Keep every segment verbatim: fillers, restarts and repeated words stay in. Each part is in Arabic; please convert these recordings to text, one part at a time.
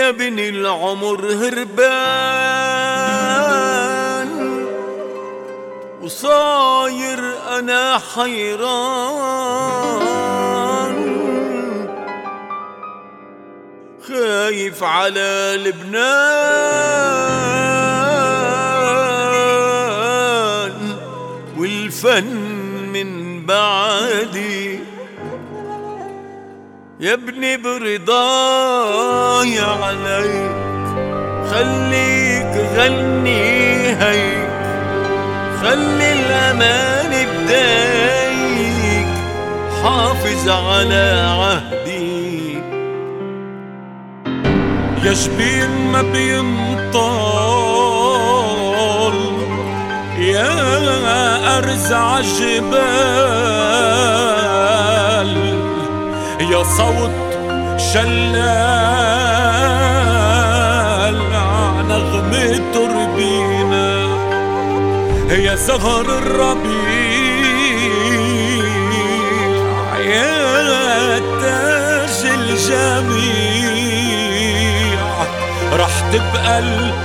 يا بني العمر هربان وصاير أنا حيران، خايف على لبنان والفن من بعدي. يا ابني برضاي عليك خليك غني هيك، خلي الأمان بدايك حافظ على عهدي. يا جبين ما بينطال يا أرزع جبال، يا صوت شلال نغمة تربينا، يا زهر الربيع يا تاج الجميع، رح تبقى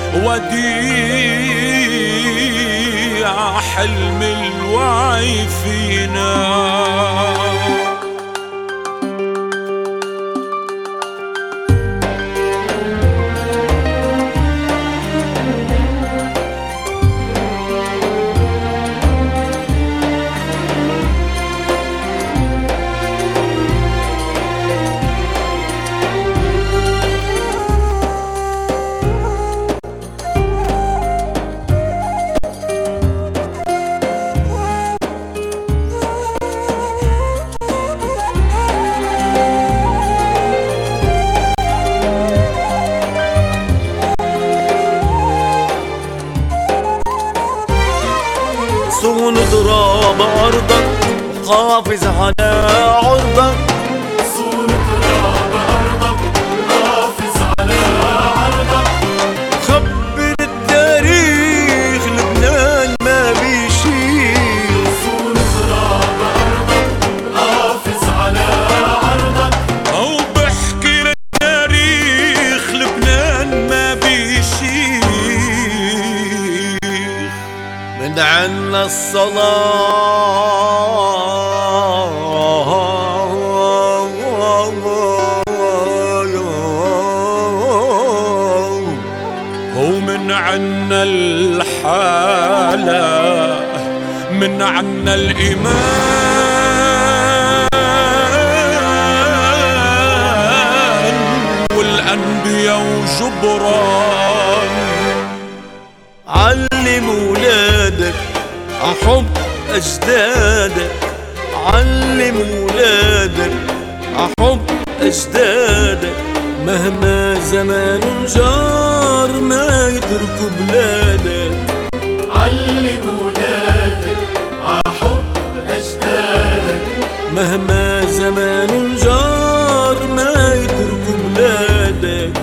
الوديع حلم الوعي فينا. صون ضراب أرضك حافظ على عرضك، صون ضراب أرضك حافظ على عرضك. خبر التاريخ لبنان ما بيشيل، صون ضراب أرضك حافظ على عرضك. أو بحكي للتاريخ لبنان ما بيشيل، من عنا الصلاة ومن عنا الحالة، من عنا الإيمان والأنبياء وجبران. علم ولادك عحب أجدادك، علم ولادك عحب أجدادك، مهما زمان جار ما يتركوا بلادك. علم ولادك عحب أجدادك، مهما زمان جار ما يتركوا بلادك.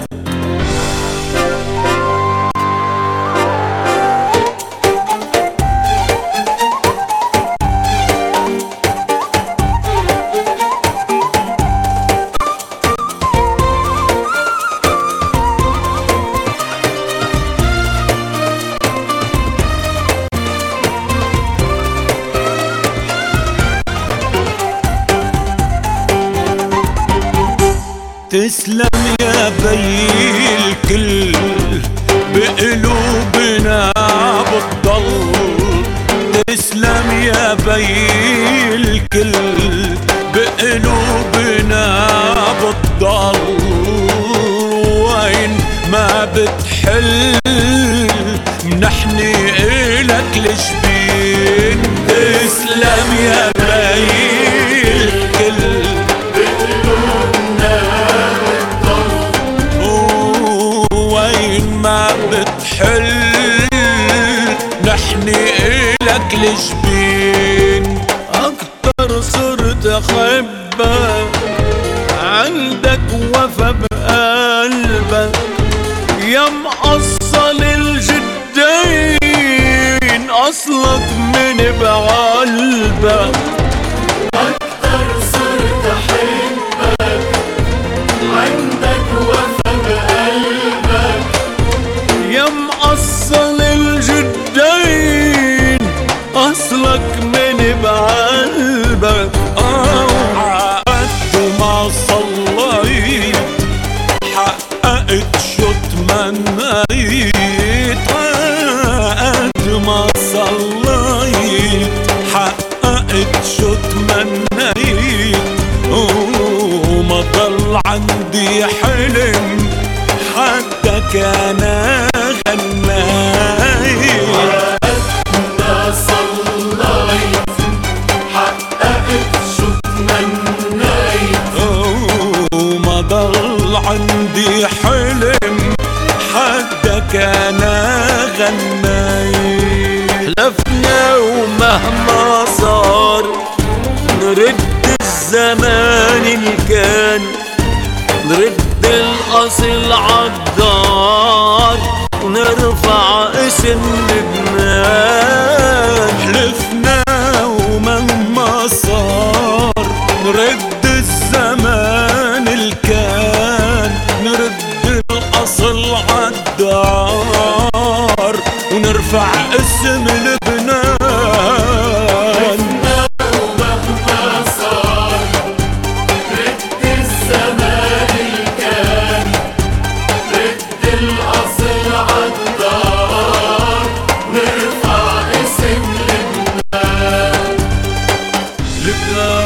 تسلم يا بي الكل بقلوبنا بتضل، تسلم يا بي الكل بقلوبنا بتضل، وين ما بتحل منحني إلك الجبين. تسلم يا بي الكل ما بتحل نحني إلك الجبين. أكتر صرت أحبك عندك وفا بقلبك، يا مقصل الجدين أصلك من بعلبك. أكتر صرت أحبك عندك وفا بقلبك، اصلك من بقلبك. قد ما صليت حققت شو تمنيت، قد ما صليت حققت شو تمنيت، وما ضل عندي حلم حتى كان غنيت. ما صليت حققت شو تمنيت، وما ضل عندي حلم حتى كان غنيت. حلفنا ومهما صار نرد الزمان اللي كان، نرد الأصل عالدار ونرفع اسم لبنان. حلفنا ومهما صار نرد الزمان اللي كان، نرد الأصل عالدار ونرفع اسم لبنان. ومهما صار رد الزمان اللي كان، رد الأصل عالدار نرفع اسم لبنان. لبنان